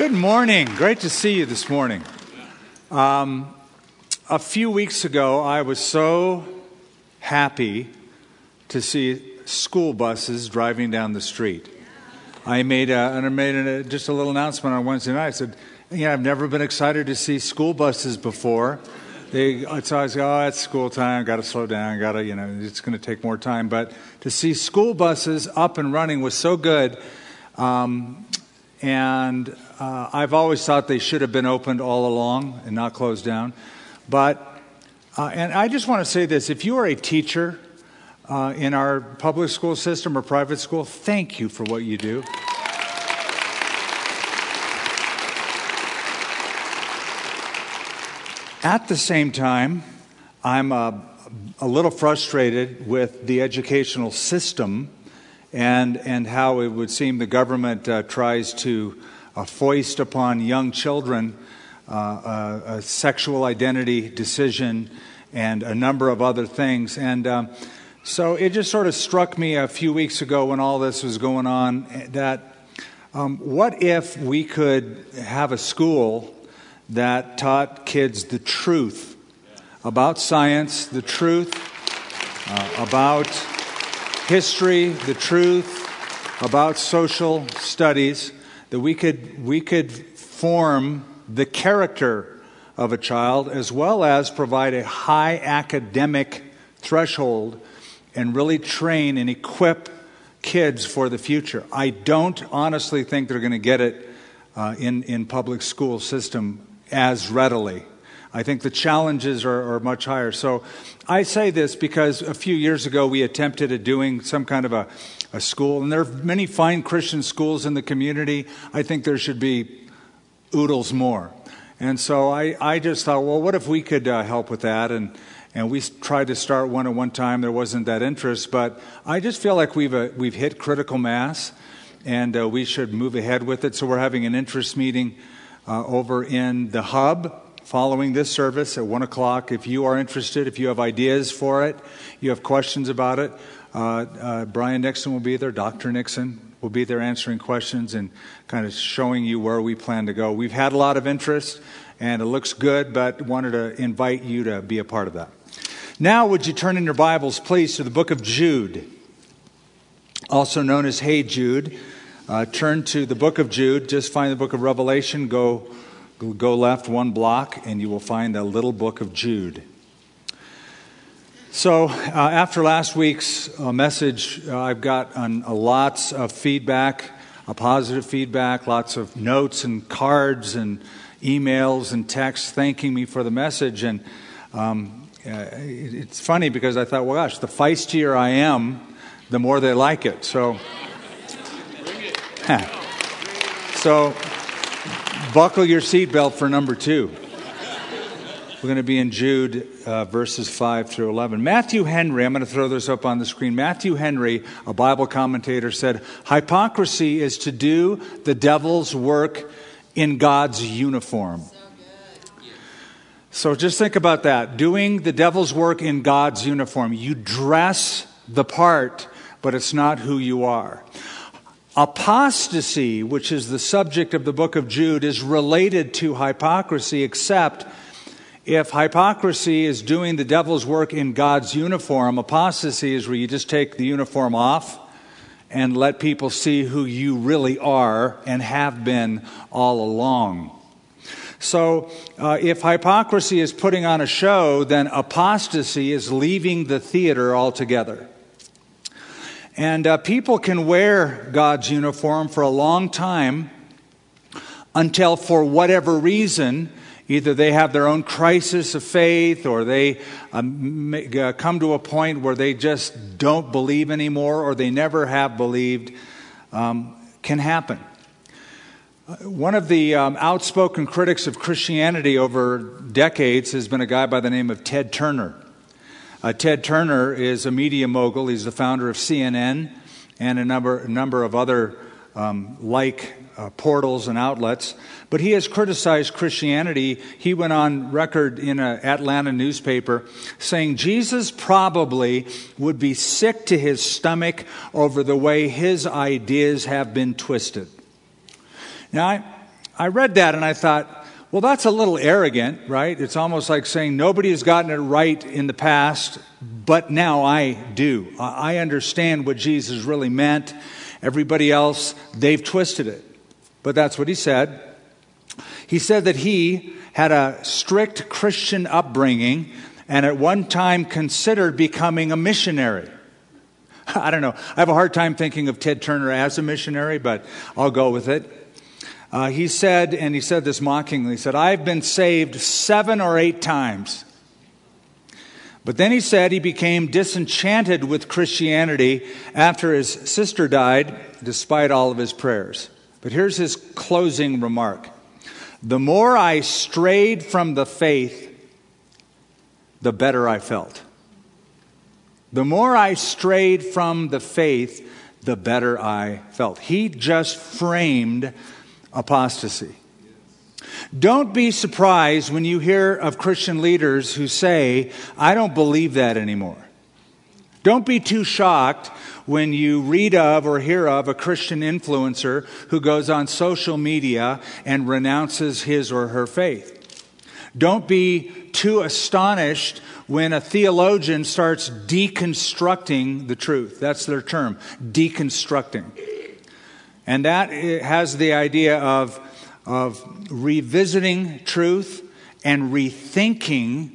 Good morning. Great to see you this morning. A few weeks ago, I was so happy to see school buses driving down the street. I made just a little announcement on Wednesday night. I said, I've never been excited to see school buses before. It's always, it's school time, got to slow down, it's going to take more time. But to see school buses up and running was so good. And I've always thought they should have been opened all along and not closed down. But, and I just want to say this, if you are a teacher in our public school system or private school, thank you for what you do. At the same time, I'm a little frustrated with the educational system and how it would seem the government tries to foist upon young children a sexual identity decision and a number of other things. And so it just sort of struck me a few weeks ago when all this was going on that what if we could have a school that taught kids the truth about science, the truth about history, the truth about social studies, that we could form the character of a child as well as provide a high academic threshold and really train and equip kids for the future. I don't honestly think they're going to get it in public school system as readily. I think the challenges are much higher. So I say this because a few years ago we attempted at doing some kind of a school, and there are many fine Christian schools in the community. I think there should be oodles more. And so I just thought, well, what if we could help with that? And we tried to start one at one time. There wasn't that interest, but I just feel like we've hit critical mass, and we should move ahead with it. So we're having an interest meeting over in the hub following this service at 1 o'clock. If you are interested, if you have ideas for it, you have questions about it, Brian Nixon will be there, Dr. Nixon will be there answering questions and kind of showing you where we plan to go. We've had a lot of interest, and it looks good, but wanted to invite you to be a part of that. Now, would you turn in your Bibles, please, to the book of Jude, also known as Hey Jude. Turn to the book of Jude. Just find the book of Revelation. Go left one block, and you will find the little book of Jude. So after last week's message, I've got lots of feedback, positive feedback, lots of notes and cards and emails and texts thanking me for the message. And it's funny because I thought, well, gosh, the feistier I am, the more they like it. So buckle your seatbelt for number 2. We're going to be in Jude verses 5 through 11. Matthew Henry, I'm going to throw this up on the screen. Matthew Henry, a Bible commentator, said, hypocrisy is to do the devil's work in God's uniform. So just think about that. Doing the devil's work in God's uniform. You dress the part, but it's not who you are. Apostasy, which is the subject of the book of Jude, is related to hypocrisy, except if hypocrisy is doing the devil's work in God's uniform, apostasy is where you just take the uniform off and let people see who you really are and have been all along. So if hypocrisy is putting on a show, then apostasy is leaving the theater altogether. And people can wear God's uniform for a long time until, for whatever reason, either they have their own crisis of faith or they come to a point where they just don't believe anymore or they never have believed, can happen. One of the outspoken critics of Christianity over decades has been a guy by the name of Ted Turner. Ted Turner is a media mogul. He's the founder of CNN and a number of other portals and outlets. But he has criticized Christianity. He went on record in an Atlanta newspaper saying Jesus probably would be sick to his stomach over the way his ideas have been twisted. Now, I read that and I thought, well, that's a little arrogant, right? It's almost like saying nobody has gotten it right in the past, but now I do. I understand what Jesus really meant. Everybody else, they've twisted it. But that's what he said. He said that he had a strict Christian upbringing and at one time considered becoming a missionary. I don't know. I have a hard time thinking of Ted Turner as a missionary, but I'll go with it. He said this mockingly, he said, I've been saved 7 or 8 times. But then he said he became disenchanted with Christianity after his sister died, despite all of his prayers. But here's his closing remark. The more I strayed from the faith, the better I felt. The more I strayed from the faith, the better I felt. He just framed apostasy. Don't be surprised when you hear of Christian leaders who say, I don't believe that anymore. Don't be too shocked when you read of or hear of a Christian influencer who goes on social media and renounces his or her faith. Don't be too astonished when a theologian starts deconstructing the truth. That's their term, deconstructing. And that has the idea of revisiting truth and rethinking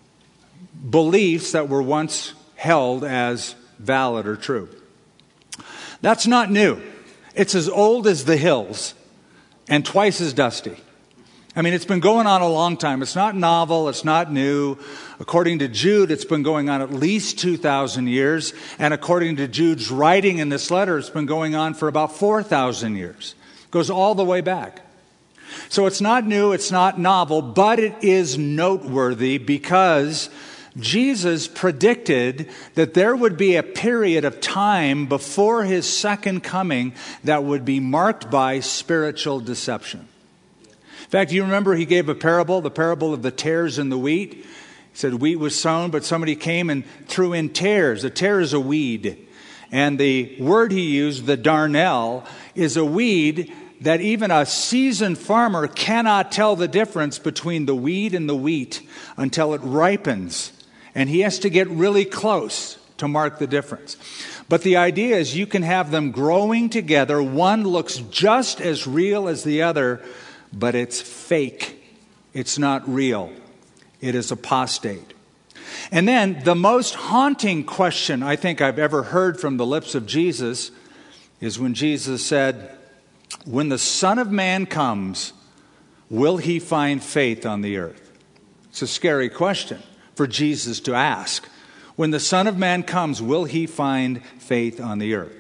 beliefs that were once held as valid or true. That's not new. It's as old as the hills and twice as dusty. I mean, it's been going on a long time. It's not novel. It's not new. According to Jude, it's been going on at least 2,000 years. And according to Jude's writing in this letter, it's been going on for about 4,000 years. It goes all the way back. So it's not new. It's not novel, but it is noteworthy because Jesus predicted that there would be a period of time before his second coming that would be marked by spiritual deception. In fact, you remember he gave a parable, the parable of the tares in the wheat. He said wheat was sown, but somebody came and threw in tares. A tare is a weed. And the word he used, the darnel, is a weed that even a seasoned farmer cannot tell the difference between the weed and the wheat until it ripens. And he has to get really close to mark the difference. But the idea is you can have them growing together. One looks just as real as the other, but it's fake. It's not real. It is apostate. And then the most haunting question I think I've ever heard from the lips of Jesus is when Jesus said, when the Son of Man comes, will he find faith on the earth? It's a scary question for Jesus to ask. When the Son of Man comes, will he find faith on the earth?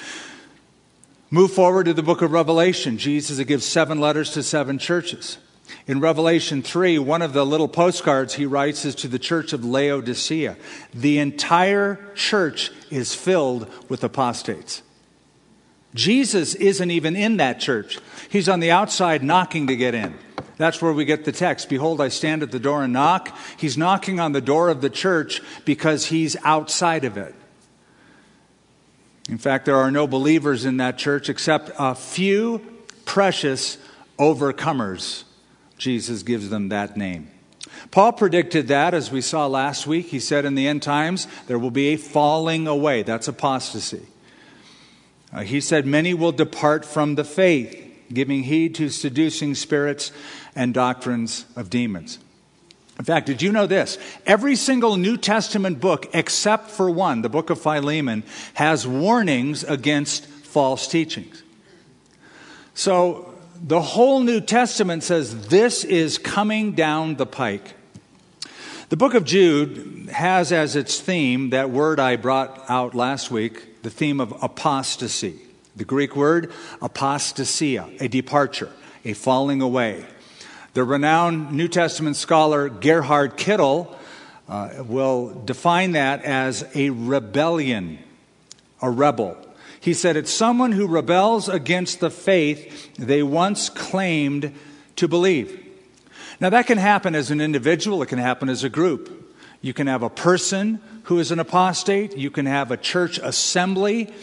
Move forward to the book of Revelation. Jesus gives 7 letters to 7 churches. In Revelation 3, one of the little postcards he writes is to the church of Laodicea. The entire church is filled with apostates. Jesus isn't even in that church. He's on the outside knocking to get in. That's where we get the text. Behold, I stand at the door and knock. He's knocking on the door of the church because he's outside of it. In fact, there are no believers in that church except a few precious overcomers. Jesus gives them that name. Paul predicted that, as we saw last week. He said in the end times, there will be a falling away. That's apostasy. He said, many will depart from the faith, giving heed to seducing spirits and doctrines of demons. In fact, did you know this? Every single New Testament book, except for one, the book of Philemon, has warnings against false teachings. So the whole New Testament says this is coming down the pike. The book of Jude has as its theme that word I brought out last week, the theme of apostasy. The Greek word apostasia, a departure, a falling away. The renowned New Testament scholar Gerhard Kittel will define that as a rebellion, a rebel. He said it's someone who rebels against the faith they once claimed to believe. Now that can happen as an individual, it can happen as a group. You can have a person who is an apostate, you can have a church assembly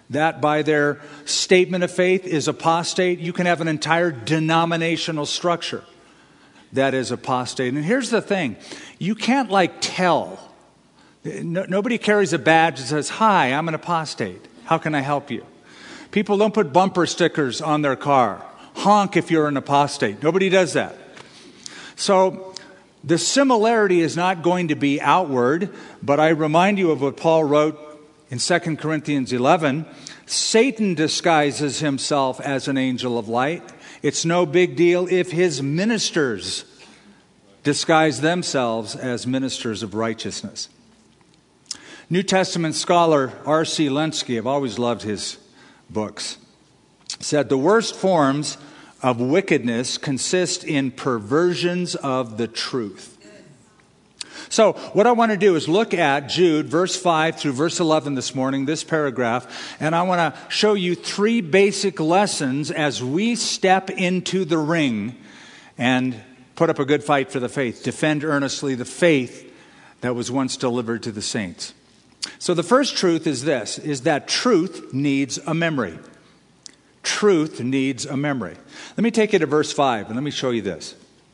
that by their statement of faith is apostate. You can have an entire denominational structure that is apostate. And here's the thing. You can't tell. Nobody carries a badge that says, "Hi, I'm an apostate. How can I help you?" People don't put bumper stickers on their car. Honk if you're an apostate. Nobody does that. So the similarity is not going to be outward, but I remind you of what Paul wrote in 2 Corinthians 11. Satan disguises himself as an angel of light. It's no big deal if his ministers disguise themselves as ministers of righteousness. New Testament scholar R.C. Lenski, I've always loved his books, said the worst forms of wickedness consist in perversions of the truth. So what I want to do is look at Jude, verse 5 through verse 11 this morning, this paragraph, and I want to show you three basic lessons as we step into the ring and put up a good fight for the faith, defend earnestly the faith that was once delivered to the saints. So the first truth is this, is that truth needs a memory. Truth needs a memory. Let me take you to verse 5 and let me show you this.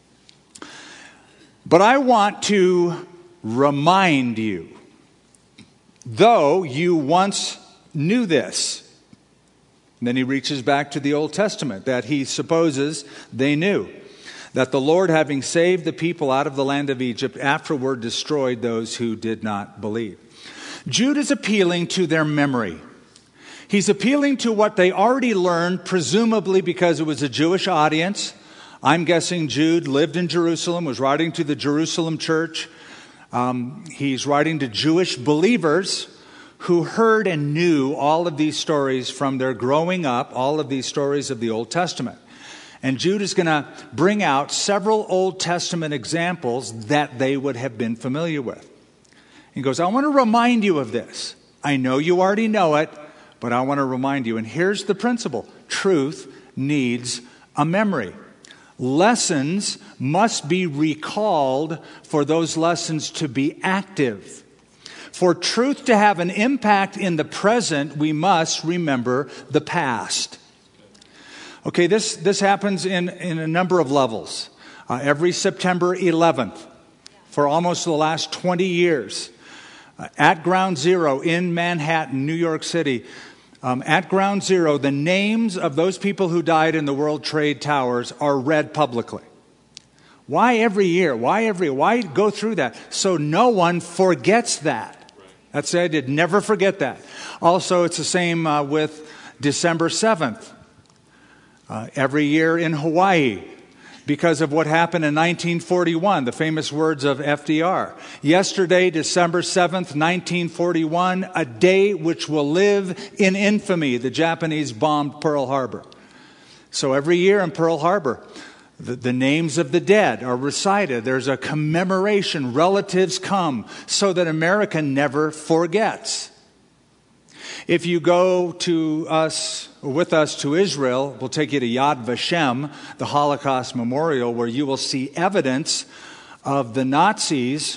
But I want to remind you, though you once knew this. And then he reaches back to the Old Testament that he supposes they knew, that the Lord, having saved the people out of the land of Egypt, afterward destroyed those who did not believe. Jude is appealing to their memory. He's appealing to what they already learned, presumably because it was a Jewish audience. I'm guessing Jude lived in Jerusalem, was writing to the Jerusalem church. He's writing to Jewish believers who heard and knew all of these stories from their growing up, all of these stories of the Old Testament. And Jude is going to bring out several Old Testament examples that they would have been familiar with. He goes, I want to remind you of this. I know you already know it, but I want to remind you. And here's the principle. Truth needs a memory. Lessons must be recalled for those lessons to be active. For truth to have an impact in the present, we must remember the past. Okay, this happens in a number of levels. Every September 11th, for almost the last 20 years, at Ground Zero in Manhattan, New York City, at Ground Zero, the names of those people who died in the World Trade Towers are read publicly. Why every year? Why go through that? So no one forgets that. That's it. I'd never forget that. Also, it's the same with December 7th. Every year in Hawaii, because of what happened in 1941, the famous words of FDR. Yesterday, December 7th, 1941, a day which will live in infamy. The Japanese bombed Pearl Harbor. So every year in Pearl Harbor, the names of the dead are recited. There's a commemoration. Relatives come so that America never forgets. If you go with us to Israel, we'll take you to Yad Vashem, the Holocaust Memorial, where you will see evidence of the Nazis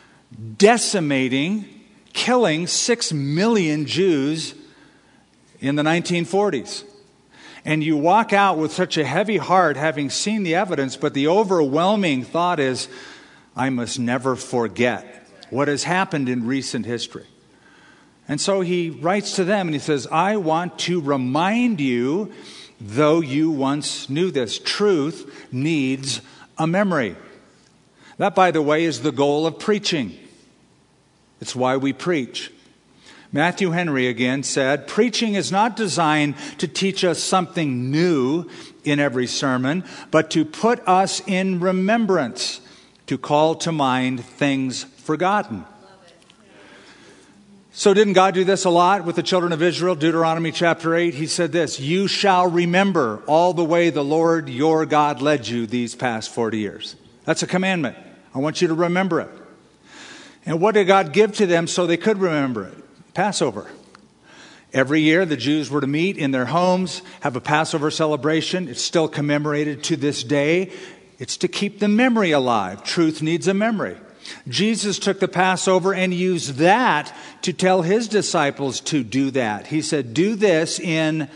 decimating, killing 6 million Jews in the 1940s. And you walk out with such a heavy heart having seen the evidence, but the overwhelming thought is, I must never forget what has happened in recent history. And so he writes to them and he says, I want to remind you, though you once knew this, truth needs a memory. That, by the way, is the goal of preaching. It's why we preach. Matthew Henry again said, preaching is not designed to teach us something new in every sermon, but to put us in remembrance, to call to mind things forgotten. So didn't God do this a lot with the children of Israel? Deuteronomy chapter 8, he said this, you shall remember all the way the Lord your God led you these past 40 years. That's a commandment. I want you to remember it. And what did God give to them so they could remember it? Passover. Every year the Jews were to meet in their homes, have a Passover celebration. It's still commemorated to this day. It's to keep the memory alive. Truth needs a memory. Jesus took the Passover and used that to tell his disciples to do that. He said, do this in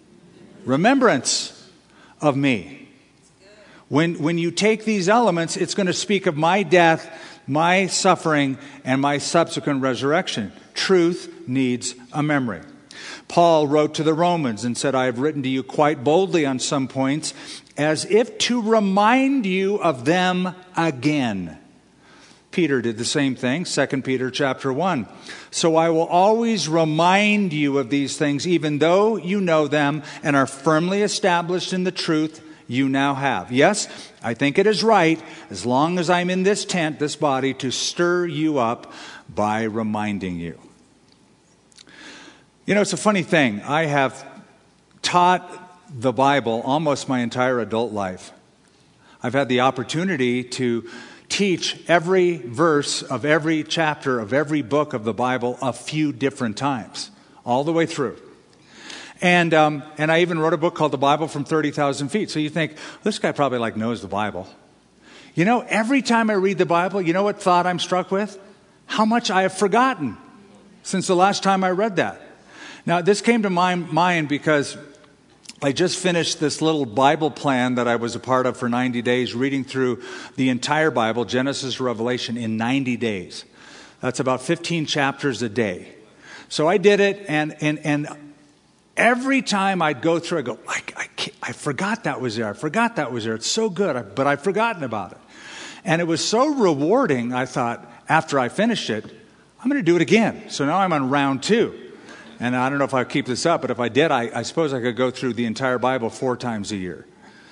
remembrance of me. When you take these elements, it's going to speak of my death, my suffering, and my subsequent resurrection. Truth needs a memory. Paul wrote to the Romans and said, I have written to you quite boldly on some points, as if to remind you of them again. Peter did the same thing, 2 Peter chapter 1. So I will always remind you of these things, even though you know them and are firmly established in the truth you now have. Yes, I think it is right, as long as I'm in this tent, this body, to stir you up by reminding you. You know, it's a funny thing. I have taught the Bible almost my entire adult life. I've had the opportunity to teach every verse of every chapter of every book of the Bible a few different times, all the way through. And I even wrote a book called The Bible from 30,000 Feet. So you think, this guy probably knows the Bible. You know, every time I read the Bible, you know what thought I'm struck with? How much I have forgotten since the last time I read that. Now, this came to my mind because I just finished this little Bible plan that I was a part of for 90 days, reading through the entire Bible, Genesis to Revelation, in 90 days. That's about 15 chapters a day. So I did it, and every time I'd go through, I go, I forgot that was there. I forgot that was there. It's so good, but I've forgotten about it. And it was so rewarding, I thought, after I finished it, I'm going to do it again. So now I'm on round 2. And I don't know if I'll keep this up, but if I did, I suppose I could go through the entire Bible 4 times a year.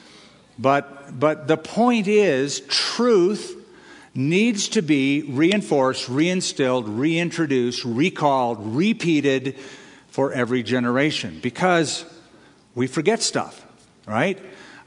But the point is, truth needs to be reinforced, reinstilled, reintroduced, recalled, repeated for every generation, because we forget stuff, right?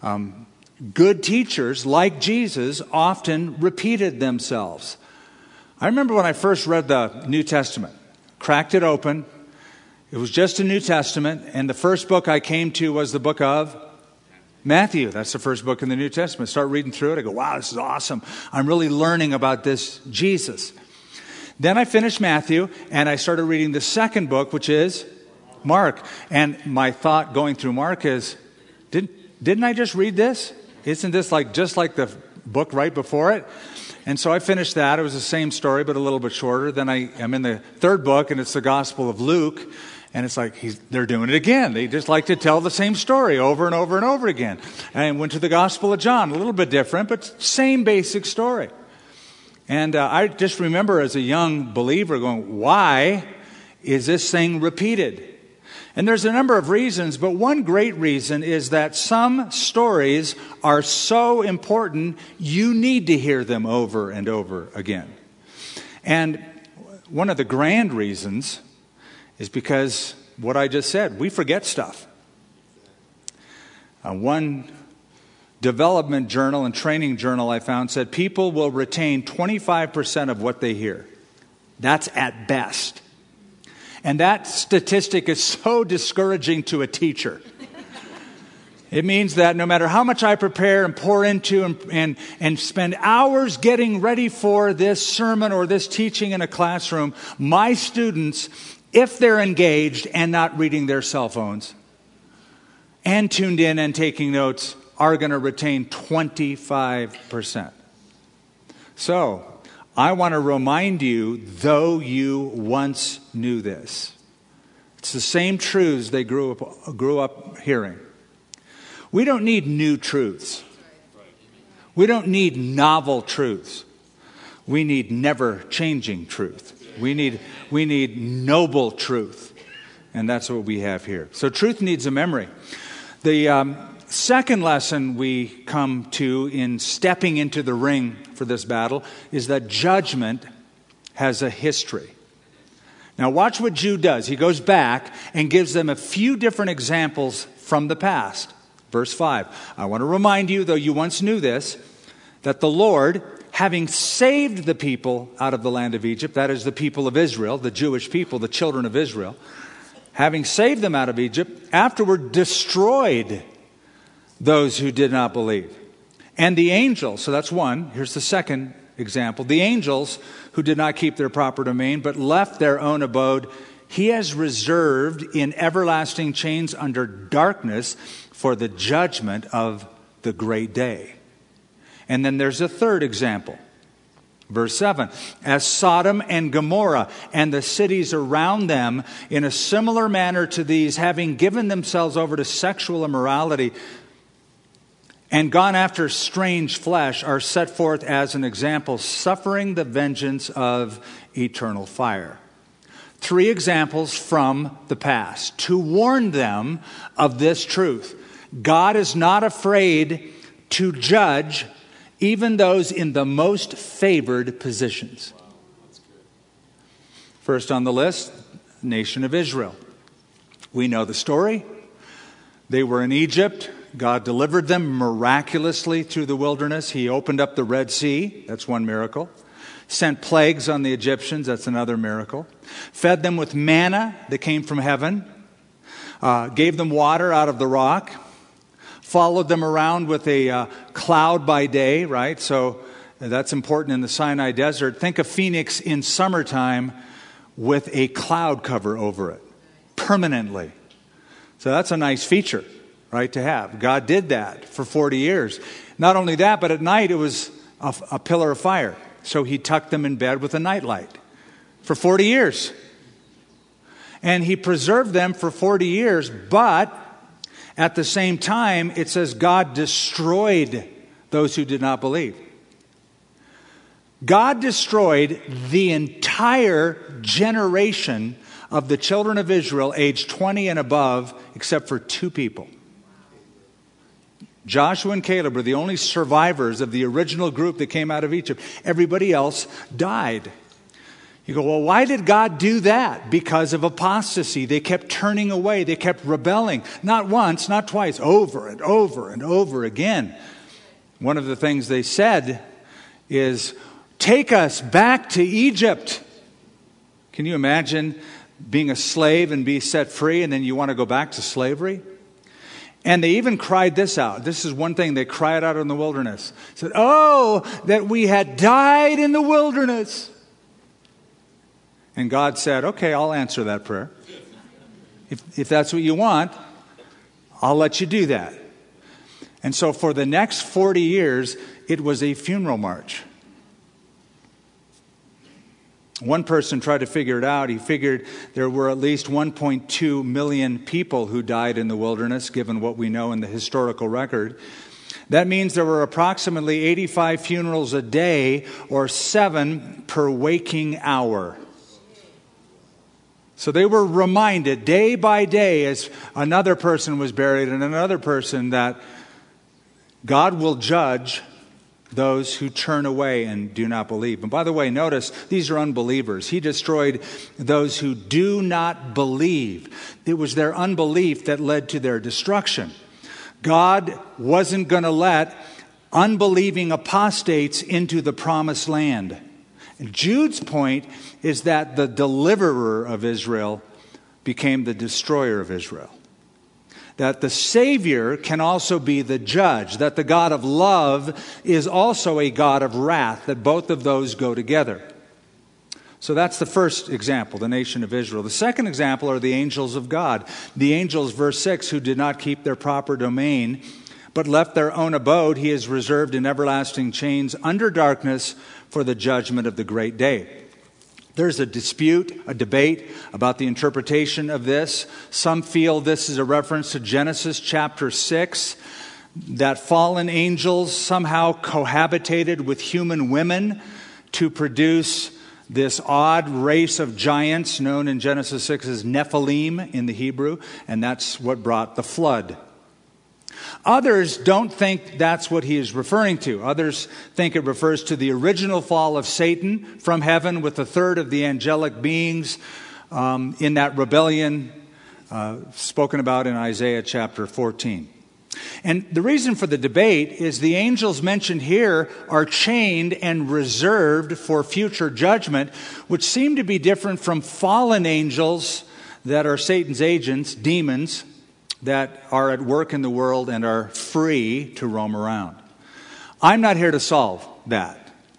Good teachers, like Jesus, often repeated themselves. I remember when I first read the New Testament, cracked it open. It was just a New Testament, and the first book I came to was the book of Matthew. That's the first book in the New Testament. Start reading through it. I go, wow, this is awesome. I'm really learning about this Jesus. Then I finished Matthew, and I started reading the second book, which is Mark. And my thought going through Mark is, didn't I just read this? Isn't this just like the book right before it? And so I finished that. It was the same story, but a little bit shorter. Then I'm in the third book, and it's the Gospel of Luke. And it's like they're doing it again. They just like to tell the same story over and over and over again. And I went to the Gospel of John, a little bit different, but same basic story. And I just remember as a young believer going, why is this thing repeated? And there's a number of reasons, but one great reason is that some stories are so important, you need to hear them over and over again. And one of the grand reasons is because what I just said, we forget stuff. One development journal and training journal I found said people will retain 25% of what they hear. That's at best. And that statistic is so discouraging to a teacher. It means that no matter how much I prepare and pour into and spend hours getting ready for this sermon or this teaching in a classroom, my students, if they're engaged and not reading their cell phones and tuned in and taking notes, are going to retain 25%. So, I want to remind you, though you once knew this. It's the same truths they grew up hearing. We don't need new truths. We don't need novel truths. We need never-changing truth. We need noble truth. And that's what we have here. So truth needs a memory. The second lesson we come to in stepping into the ring for this battle is that judgment has a history. Now watch what Jude does. He goes back and gives them a few different examples from the past. Verse 5, I want to remind you, though you once knew this, that the Lord, having saved the people out of the land of Egypt, that is the people of Israel, the Jewish people, the children of Israel, having saved them out of Egypt, afterward destroyed those who did not believe. And the angel, so that's one, here's the second example, the angels who did not keep their proper domain but left their own abode, he has reserved in everlasting chains under darkness for the judgment of the great day. And then there's a third example. Verse 7, as Sodom and Gomorrah and the cities around them, in a similar manner to these, having given themselves over to sexual immorality and gone after strange flesh, are set forth as an example, suffering the vengeance of eternal fire. 3 examples from the past to warn them of this truth. God is not afraid to judge even those in the most favored positions. First on the list, nation of Israel. We know the story. They were in Egypt. God delivered them miraculously through the wilderness. He opened up the Red Sea. That's one miracle. Sent plagues on the Egyptians. That's another miracle. Fed them with manna that came from heaven. Gave them water out of the rock. Followed them around with a cloud by day, right? So that's important in the Sinai Desert. Think of Phoenix in summertime with a cloud cover over it permanently. So that's a nice feature, right, to have. God did that for 40 years. Not only that, but at night it was a pillar of fire. So he tucked them in bed with a nightlight for 40 years. And he preserved them for 40 years, but at the same time, it says God destroyed those who did not believe. God destroyed the entire generation of the children of Israel aged 20 and above, except for 2 people. Joshua and Caleb were the only survivors of the original group that came out of Egypt. Everybody else died. You go, well, why did God do that? Because of apostasy. They kept turning away. They kept rebelling. Not once, not twice, over and over and over again. One of the things they said is, take us back to Egypt. Can you imagine being a slave and be set free and then you want to go back to slavery? And they even cried this out. This is one thing they cried out in the wilderness. Said, oh, that we had died in the wilderness. And God said, okay, I'll answer that prayer. If that's what you want, I'll let you do that. And so for the next 40 years, it was a funeral march. One person tried to figure it out. He figured there were at least 1.2 million people who died in the wilderness, given what we know in the historical record. That means there were approximately 85 funerals a day, or 7 per waking hour. So they were reminded day by day as another person was buried and another person that God will judge those who turn away and do not believe. And by the way, notice these are unbelievers. He destroyed those who do not believe. It was their unbelief that led to their destruction. God wasn't going to let unbelieving apostates into the promised land. And Jude's point is that the deliverer of Israel became the destroyer of Israel. That the Savior can also be the judge. That the God of love is also a God of wrath. That both of those go together. So that's the first example, the nation of Israel. The second example are the angels of God. The angels, verse 6, who did not keep their proper domain, but left their own abode, he is reserved in everlasting chains under darkness for the judgment of the great day. There's a dispute, a debate about the interpretation of this. Some feel this is a reference to Genesis chapter 6, that fallen angels somehow cohabitated with human women to produce this odd race of giants known in Genesis 6 as Nephilim in the Hebrew, and that's what brought the flood. Others don't think that's what he is referring to. Others think it refers to the original fall of Satan from heaven with a third of the angelic beings in that rebellion spoken about in Isaiah chapter 14. And the reason for the debate is the angels mentioned here are chained and reserved for future judgment, which seem to be different from fallen angels that are Satan's agents, demons, that are at work in the world and are free to roam around. I'm not here to solve that.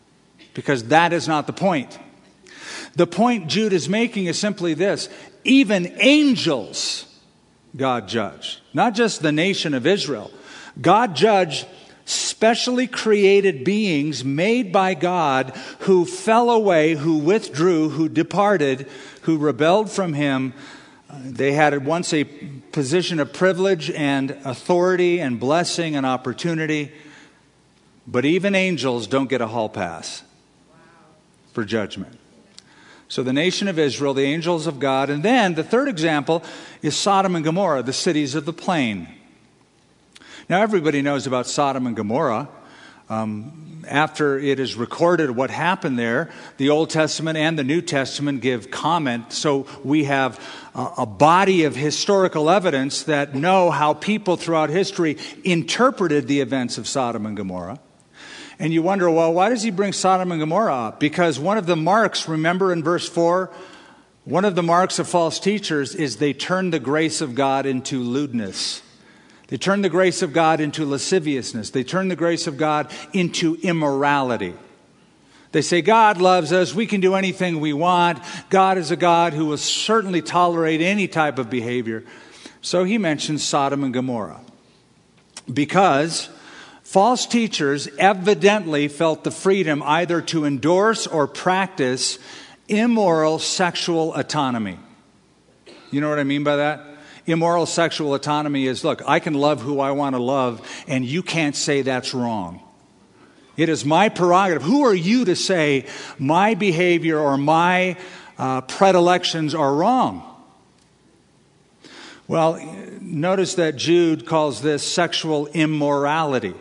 because that is not the point. The point Jude is making is simply this: even angels God judged. Not just the nation of Israel. God judged specially created beings made by God who fell away, who withdrew, who departed, who rebelled from Him. They had at once a position of privilege and authority and blessing and opportunity. But even angels don't get a hall pass for judgment. So the nation of Israel, the angels of God. And then the third example is Sodom and Gomorrah, the cities of the plain. Now everybody knows about Sodom and Gomorrah. After it is recorded what happened there, the Old Testament and the New Testament give comment. So we have a body of historical evidence that know how people throughout history interpreted the events of Sodom and Gomorrah. And you wonder, well, why does he bring Sodom and Gomorrah up? Because one of the marks, remember in verse 4, one of the marks of false teachers is they turn the grace of God into lewdness. They turn the grace of God into lasciviousness. They turn the grace of God into immorality. They say, God loves us. We can do anything we want. God is a God who will certainly tolerate any type of behavior. So he mentions Sodom and Gomorrah because false teachers evidently felt the freedom either to endorse or practice immoral sexual autonomy. You know what I mean by that? Immoral sexual autonomy is, look, I can love who I want to love, and you can't say that's wrong. It is my prerogative. Who are you to say my behavior or my predilections are wrong? Well, notice that Jude calls this sexual immorality.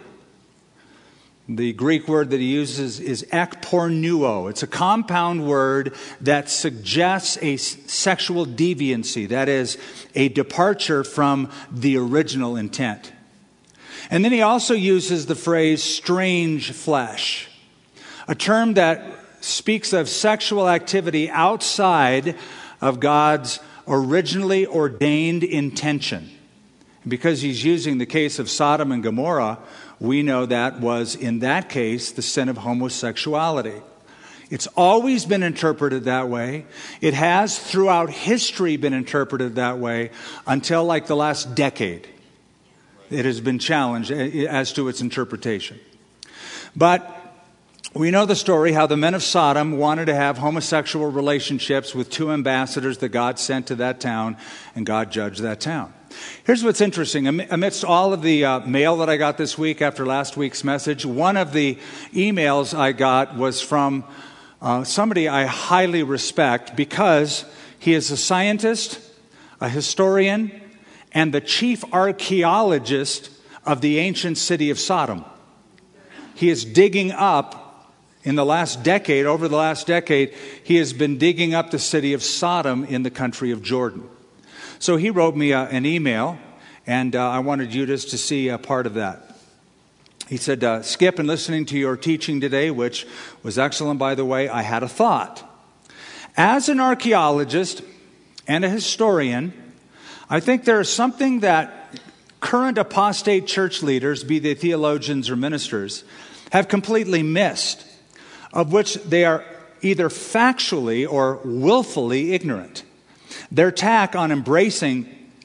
The Greek word that he uses is ekpornuo. It's a compound word that suggests a sexual deviancy, that is, a departure from the original intent. And then he also uses the phrase strange flesh, a term that speaks of sexual activity outside of God's originally ordained intention. Because he's using the case of Sodom and Gomorrah, we know that was, in that case, the sin of homosexuality. It's always been interpreted that way. It has, throughout history, been interpreted that way until like the last decade. It has been challenged as to its interpretation. But we know the story how the men of Sodom wanted to have homosexual relationships with two ambassadors that God sent to that town, and God judged that town. Here's what's interesting. Amidst all of the mail that I got this week after last week's message, one of the emails I got was from somebody I highly respect because he is a scientist, a historian, and the chief archaeologist of the ancient city of Sodom. He is digging up, in the last decade, over the last decade, he has been digging up the city of Sodom in the country of Jordan. So he wrote me an email, and I wanted you just to see a part of that. He said, Skip, in listening to your teaching today, which was excellent, by the way, I had a thought. As an archaeologist and a historian, I think there is something that current apostate church leaders, be they theologians or ministers, have completely missed, of which they are either factually or willfully ignorant. Their tack on embracing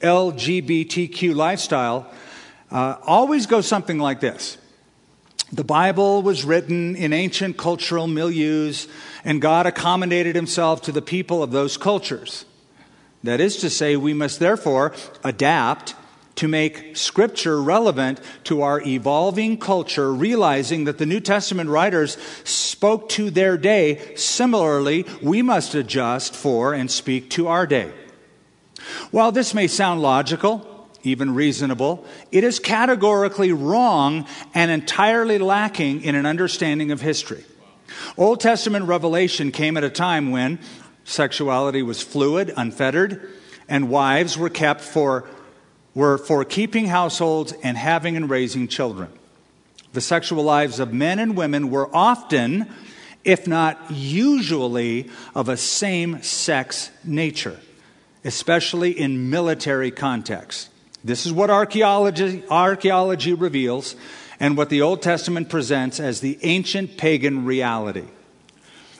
LGBTQ lifestyle always goes something like this. The Bible was written in ancient cultural milieus, and God accommodated himself to the people of those cultures. That is to say, we must therefore adapt to make Scripture relevant to our evolving culture, realizing that the New Testament writers spoke to their day. Similarly, we must adjust for and speak to our day. While this may sound logical, even reasonable, it is categorically wrong and entirely lacking in an understanding of history. Old Testament revelation came at a time when sexuality was fluid, unfettered, and wives were kept for keeping households and having and raising children. The sexual lives of men and women were often, if not usually, of a same-sex nature, especially in military contexts. This is what archaeology reveals and what the Old Testament presents as the ancient pagan reality.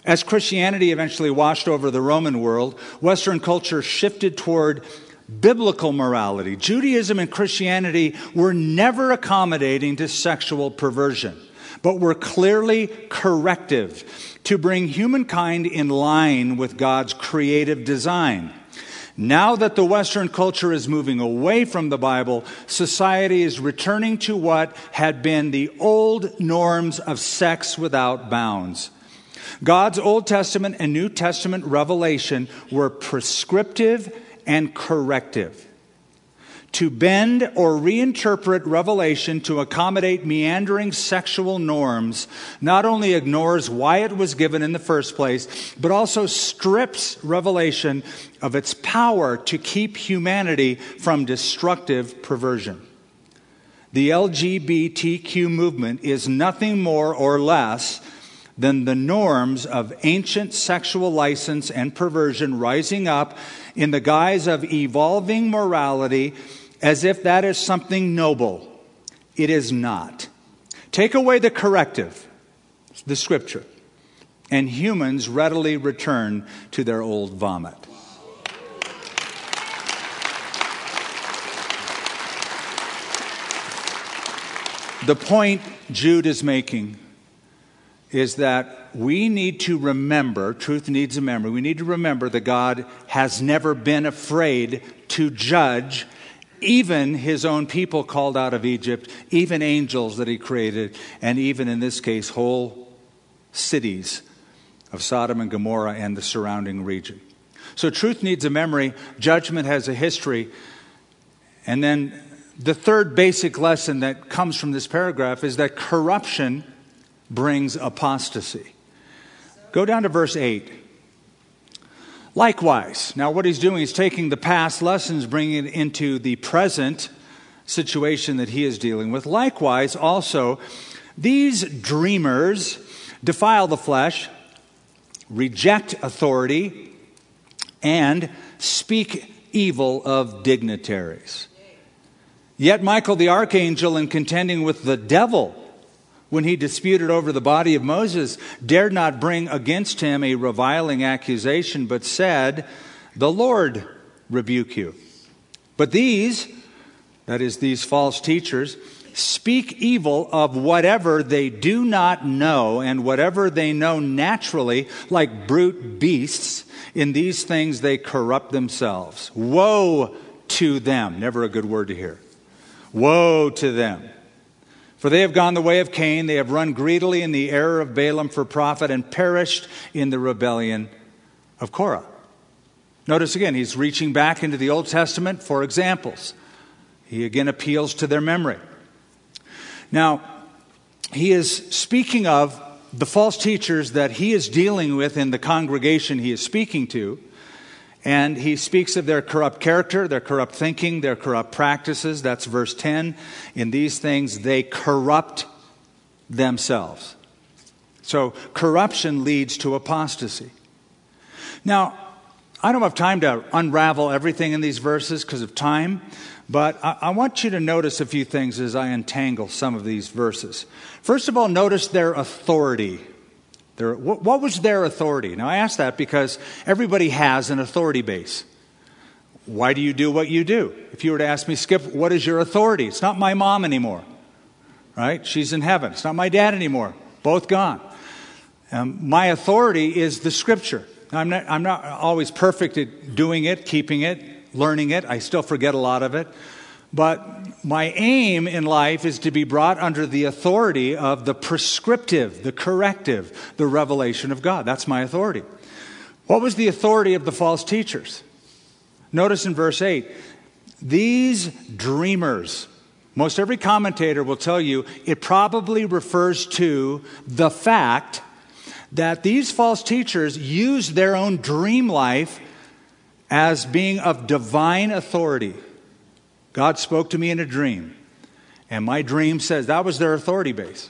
As Christianity eventually washed over the Roman world, Western culture shifted toward biblical morality. Judaism and Christianity were never accommodating to sexual perversion, but were clearly corrective to bring humankind in line with God's creative design. Now that the Western culture is moving away from the Bible, society is returning to what had been the old norms of sex without bounds. God's Old Testament and New Testament revelation were prescriptive and corrective. To bend or reinterpret Revelation to accommodate meandering sexual norms not only ignores why it was given in the first place, but also strips Revelation of its power to keep humanity from destructive perversion. The LGBTQ movement is nothing more or less than the norms of ancient sexual license and perversion rising up in the guise of evolving morality as if that is something noble. It is not. Take away the corrective, the Scripture, and humans readily return to their old vomit. The point Jude is making is that we need to remember, truth needs a memory, we need to remember that God has never been afraid to judge even his own people called out of Egypt, even angels that he created, and even in this case, whole cities of Sodom and Gomorrah and the surrounding region. So truth needs a memory, judgment has a history, and then the third basic lesson that comes from this paragraph is that corruption brings apostasy. Go down to verse 8. Likewise, now what he's doing is taking the past lessons, bringing it into the present situation that he is dealing with. Likewise, also, these dreamers defile the flesh, reject authority, and speak evil of dignitaries. Yet Michael the archangel, in contending with the devil, when he disputed over the body of Moses, dared not bring against him a reviling accusation, but said, "The Lord rebuke you." But these, that is, these false teachers, speak evil of whatever they do not know, and whatever they know naturally, like brute beasts. In these things they corrupt themselves. Woe to them. Never a good word to hear. Woe to them. For they have gone the way of Cain, they have run greedily in the error of Balaam for profit, and perished in the rebellion of Korah. Notice again, he's reaching back into the Old Testament for examples. He again appeals to their memory. Now, he is speaking of the false teachers that he is dealing with in the congregation he is speaking to. And he speaks of their corrupt character, their corrupt thinking, their corrupt practices. That's verse 10. In these things, they corrupt themselves. So corruption leads to apostasy. Now, I don't have time to unravel everything in these verses because of time, but I want you to notice a few things as I untangle some of these verses. First of all, notice their authority. What was their authority? Now, I ask that because everybody has an authority base. Why do you do what you do? If you were to ask me, Skip, what is your authority? It's not my mom anymore, right? She's in heaven. It's not my dad anymore. Both gone. My authority is the Scripture. I'm not always perfect at doing it, keeping it, learning it. I still forget a lot of it. But my aim in life is to be brought under the authority of the prescriptive, the corrective, the revelation of God. That's my authority. What was the authority of the false teachers? Notice in verse 8, these dreamers. Most every commentator will tell you it probably refers to the fact that these false teachers used their own dream life as being of divine authority. God spoke to me in a dream, and my dream says that was their authority base.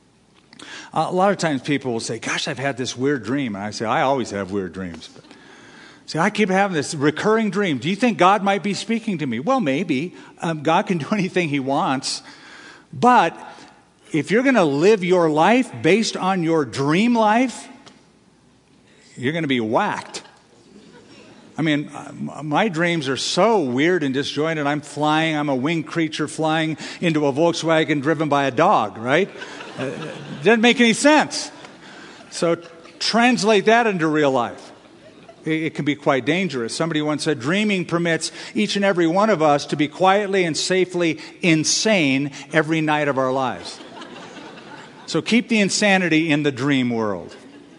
A lot of times people will say, gosh, I've had this weird dream. And I say, I always have weird dreams. But see, I keep having this recurring dream. Do you think God might be speaking to me? Well, maybe. God can do anything he wants. But if you're going to live your life based on your dream life, you're going to be whacked. I mean, my dreams are so weird and disjointed. I'm a winged creature flying into a Volkswagen driven by a dog, right? Doesn't make any sense. So translate that into real life. It can be quite dangerous. Somebody once said, dreaming permits each and every one of us to be quietly and safely insane every night of our lives. So keep the insanity in the dream world.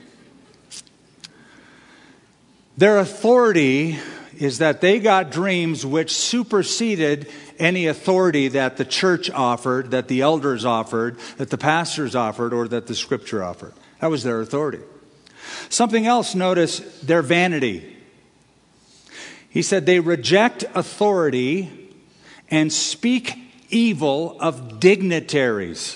Their authority is that they got dreams which superseded any authority that the church offered, that the elders offered, that the pastors offered, or that the scripture offered. That was their authority. Something else, notice their vanity. He said they reject authority and speak evil of dignitaries.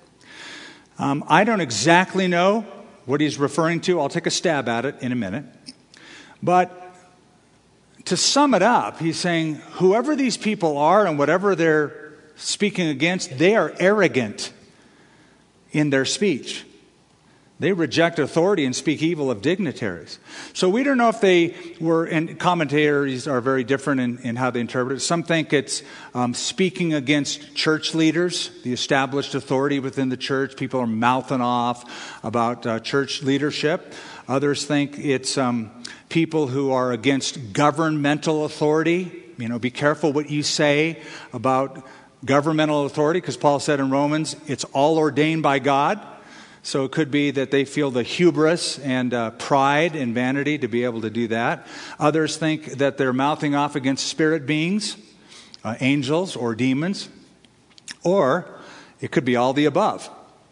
I don't exactly know what he's referring to. I'll take a stab at it in a minute. But to sum it up, he's saying whoever these people are and whatever they're speaking against, they are arrogant in their speech. They reject authority and speak evil of dignitaries. So we don't know if they were, and commentators are very different in how they interpret it. Some think it's speaking against church leaders, the established authority within the church. People are mouthing off about church leadership. Others think it's people who are against governmental authority. You know, be careful what you say about governmental authority, because Paul said in Romans, it's all ordained by God. So it could be that they feel the hubris and pride and vanity to be able to do that. Others think that they're mouthing off against spirit beings, angels or demons. Or it could be all the above.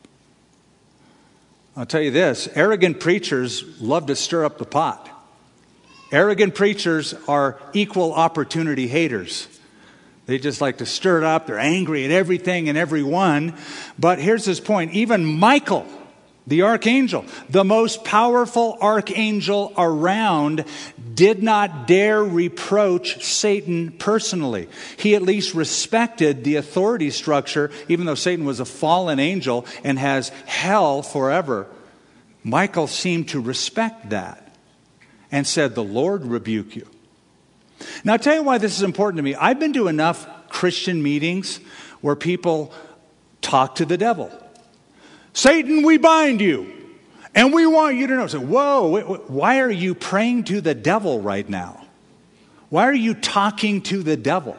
I'll tell you this, arrogant preachers love to stir up the pot. Arrogant preachers are equal opportunity haters. They just like to stir it up. They're angry at everything and everyone. But here's his point. Even Michael, the archangel, the most powerful archangel around, did not dare reproach Satan personally. He at least respected the authority structure, even though Satan was a fallen angel and has hell forever. Michael seemed to respect that and said, "The Lord rebuke you." Now, I'll tell you why this is important to me. I've been to enough Christian meetings where people talk to the devil. Satan, we bind you, and we want you to know. So, whoa, why are you praying to the devil right now? Why are you talking to the devil?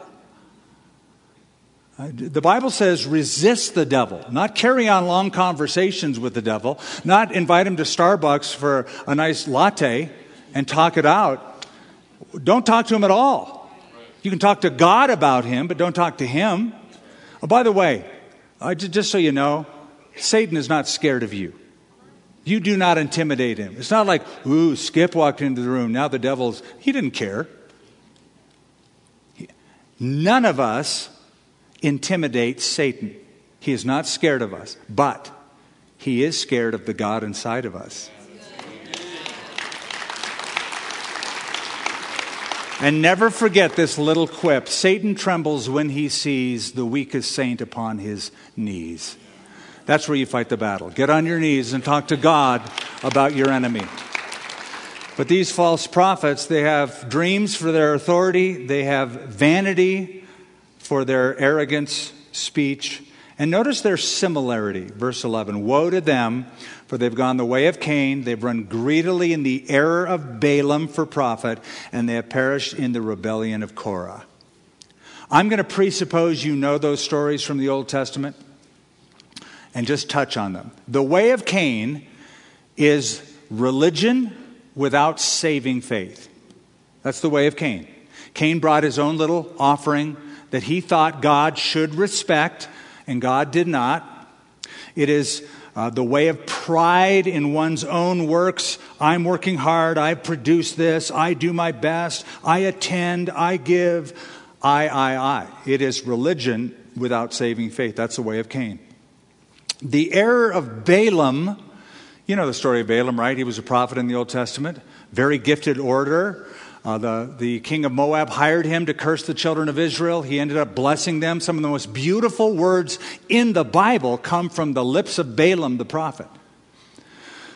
The Bible says resist the devil, not carry on long conversations with the devil, not invite him to Starbucks for a nice latte and talk it out. Don't talk to him at all. You can talk to God about him, but don't talk to him. Oh, by the way, just so you know, Satan is not scared of you. You do not intimidate him. It's not like, ooh, Skip walked into the room. Now the devil's... He didn't care. None of us intimidate Satan. He is not scared of us, but he is scared of the God inside of us. And never forget this little quip. Satan trembles when he sees the weakest saint upon his knees. That's where you fight the battle. Get on your knees and talk to God about your enemy. But these false prophets, they have dreams for their authority. They have vanity for their arrogance, speech. And notice their similarity. Verse 11, woe to them, for they've gone the way of Cain. They've run greedily in the error of Balaam for profit, and they have perished in the rebellion of Korah. I'm going to presuppose you know those stories from the Old Testament and just touch on them. The way of Cain is religion without saving faith. That's the way of Cain. Cain brought his own little offering that he thought God should respect, and God did not. It is the way of pride in one's own works. I'm working hard. I produce this. I do my best. I attend. I give. I. It is religion without saving faith. That's the way of Cain. The error of Balaam, you know the story of Balaam, right? He was a prophet in the Old Testament. Very gifted orator. The king of Moab hired him to curse the children of Israel. He ended up blessing them. Some of the most beautiful words in the Bible come from the lips of Balaam the prophet.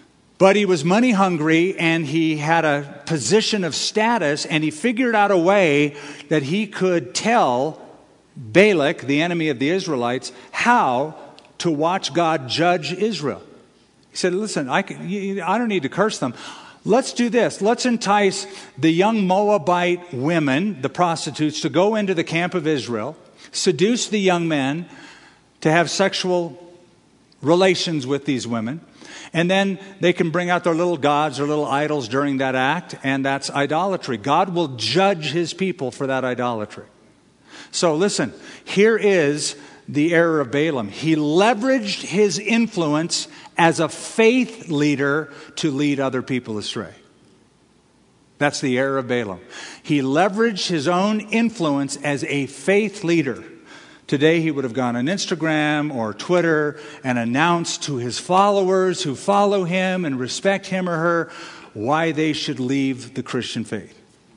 But he was money hungry, and he had a position of status, and he figured out a way that he could tell Balak, the enemy of the Israelites, how to watch God judge Israel. He said, listen, I don't need to curse them. Let's do this. Let's entice the young Moabite women, the prostitutes, to go into the camp of Israel, seduce the young men to have sexual relations with these women, and then they can bring out their little gods or little idols during that act, and that's idolatry. God will judge his people for that idolatry. So listen, here is the error of Balaam. He leveraged his influence as a faith leader to lead other people astray. That's the error of Balaam. He leveraged his own influence as a faith leader. Today he would have gone on Instagram or Twitter and announced to his followers who follow him and respect him or her why they should leave the Christian faith.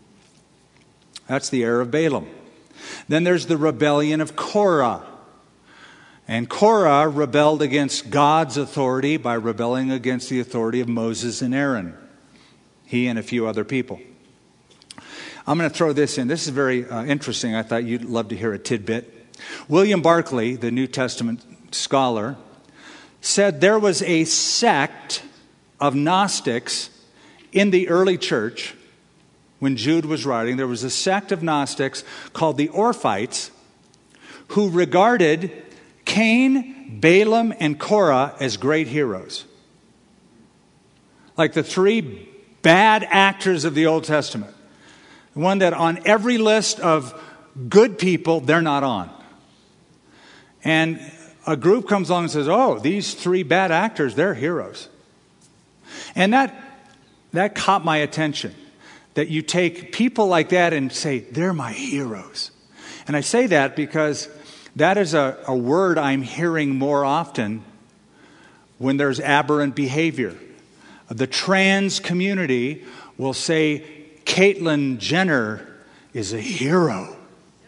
That's the error of Balaam. Then there's the rebellion of Korah. And Korah rebelled against God's authority by rebelling against the authority of Moses and Aaron. He and a few other people. I'm going to throw this in. This is very interesting. I thought you'd love to hear a tidbit. William Barclay, the New Testament scholar, said there was a sect of Gnostics in the early church. When Jude was writing, there was a sect of Gnostics called the Orphites who regarded Cain, Balaam, and Korah as great heroes. Like the three bad actors of the Old Testament. The one that on every list of good people, they're not on. And a group comes along and says, oh, these three bad actors, they're heroes. And that caught my attention. That you take people like that and say, they're my heroes. And I say that because that is a word I'm hearing more often when there's aberrant behavior. The trans community will say, Caitlyn Jenner is a hero.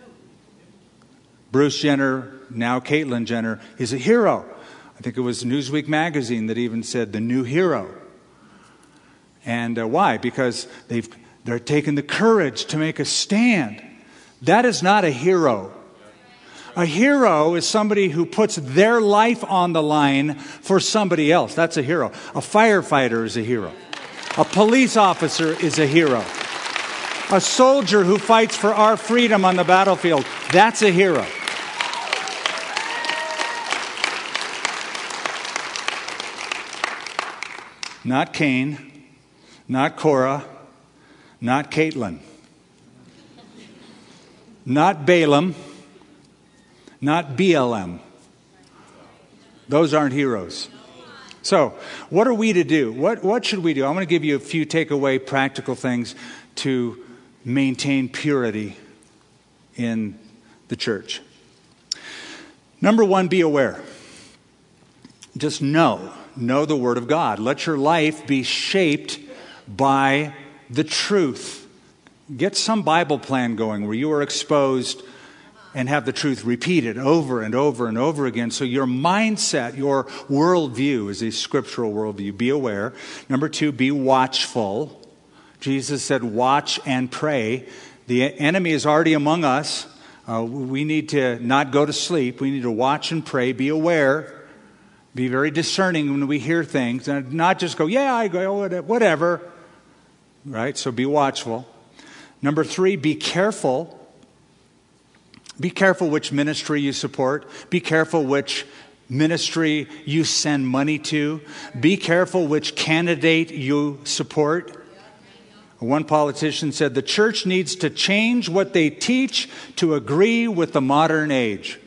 Bruce Jenner, now Caitlyn Jenner, is a hero. I think it was Newsweek magazine that even said the new hero. And why? Because they're taking the courage to make a stand. That is not a hero. A hero is somebody who puts their life on the line for somebody else. That's a hero. A firefighter is a hero. A police officer is a hero. A soldier who fights for our freedom on the battlefield, that's a hero. Not Cain, not Korah, not Caitlyn, not Balaam, not BLM. Those aren't heroes. So, what are we to do? What should we do? I'm going to give you a few takeaway practical things to maintain purity in the church. Number one, be aware. Just know the Word of God. Let your life be shaped by the truth. Get some Bible plan going where you are exposed and have the truth repeated over and over and over again. So your mindset, your worldview is a scriptural worldview. Be aware. Number two, be watchful. Jesus said, watch and pray. The enemy is already among us. We need to not go to sleep. We need to watch and pray. Be aware. Be very discerning when we hear things. And not just go, yeah, I go, whatever. Right? So be watchful. Number three, be careful. Be careful which ministry you support. Be careful which ministry you send money to. Be careful which candidate you support. One politician said, the church needs to change what they teach to agree with the modern age.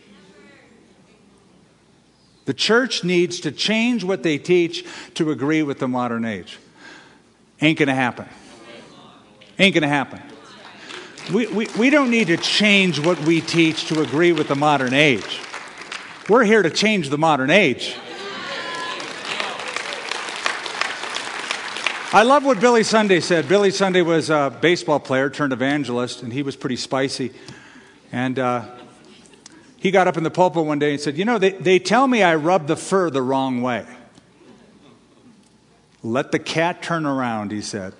The church needs to change what they teach to agree with the modern age. Ain't going to happen. Ain't going to happen. We don't need to change what we teach to agree with the modern age. We're here to change the modern age. I love what Billy Sunday said. Billy Sunday was a baseball player turned evangelist, and he was pretty spicy. And he got up in the pulpit one day and said, you know, they tell me I rub the fur the wrong way. Let the cat turn around, he said.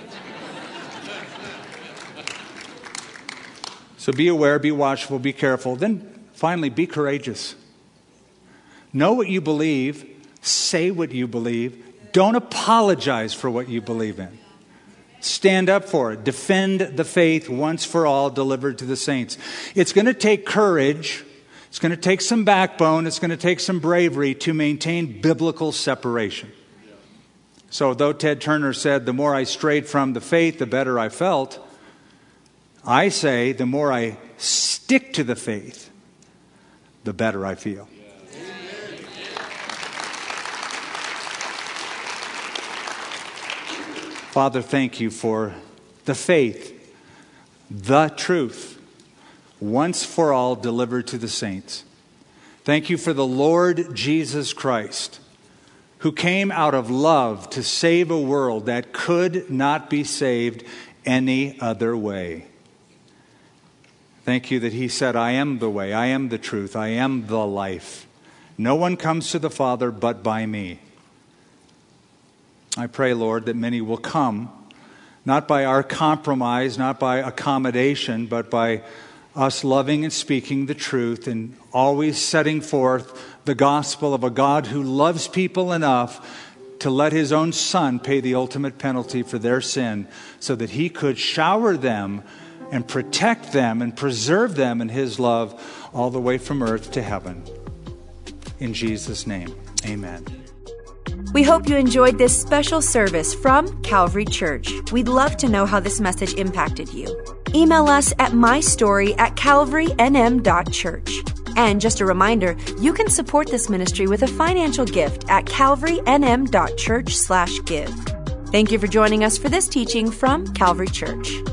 So be aware, be watchful, be careful. Then finally, be courageous. Know what you believe. Say what you believe. Don't apologize for what you believe in. Stand up for it. Defend the faith once for all delivered to the saints. It's going to take courage. It's going to take some backbone. It's going to take some bravery to maintain biblical separation. So though Ted Turner said, the more I strayed from the faith, the better I felt, I say the more I stick to the faith, the better I feel. Father, thank you for the faith, the truth, once for all delivered to the saints. Thank you for the Lord Jesus Christ, who came out of love to save a world that could not be saved any other way. Thank you that he said, I am the way, I am the truth, I am the life. No one comes to the Father but by me. I pray, Lord, that many will come, not by our compromise, not by accommodation, but by us loving and speaking the truth and always setting forth the gospel of a God who loves people enough to let his own Son pay the ultimate penalty for their sin so that he could shower them and protect them and preserve them in his love all the way from earth to heaven. In Jesus' name, amen. We hope you enjoyed this special service from Calvary Church. We'd love to know how this message impacted you. Email us at mystory@calvarynm.church. And just a reminder, you can support this ministry with a financial gift at calvarynm.church/give. Thank you for joining us for this teaching from Calvary Church.